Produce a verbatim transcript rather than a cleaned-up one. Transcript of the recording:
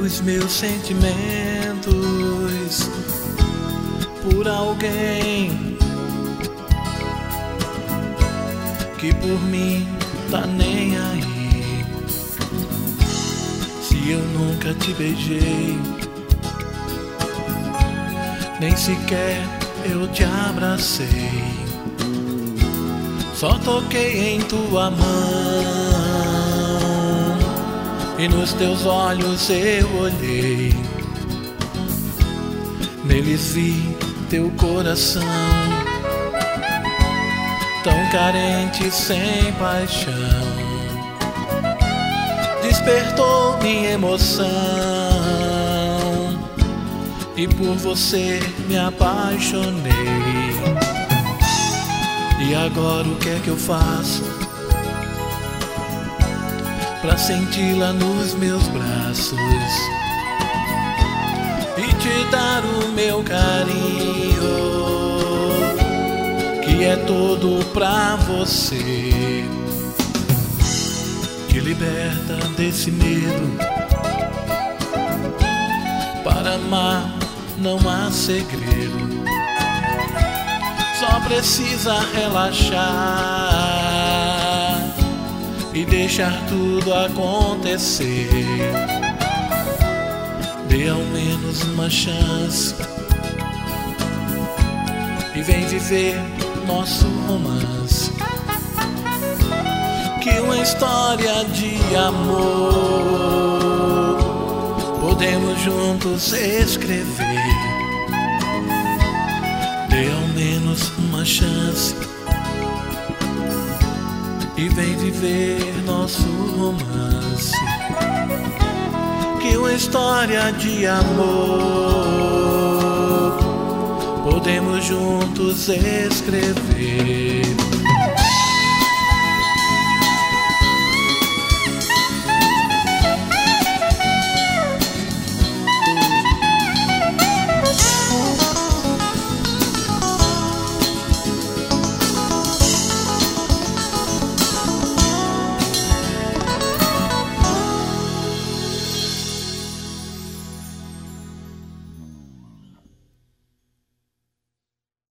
os meus sentimentos por alguém que por mim tá nem aí. Se eu nunca te beijei, nem sequer eu te abracei, só toquei em tua mão e nos teus olhos eu olhei. Neles vi teu coração, tão carente, sem paixão. Despertou minha emoção e por você me apaixonei. E agora o que é que eu faço pra senti-la nos meus braços e te dar o meu carinho, que é todo pra você? Te liberta desse medo, para amar não há segredo, só precisa relaxar e deixar tudo acontecer. Dê ao menos uma chance e vem viver nosso romance, que uma história de amor podemos juntos escrever. Dê ao menos uma chance e vem viver nosso romance, que uma história de amor podemos juntos escrever.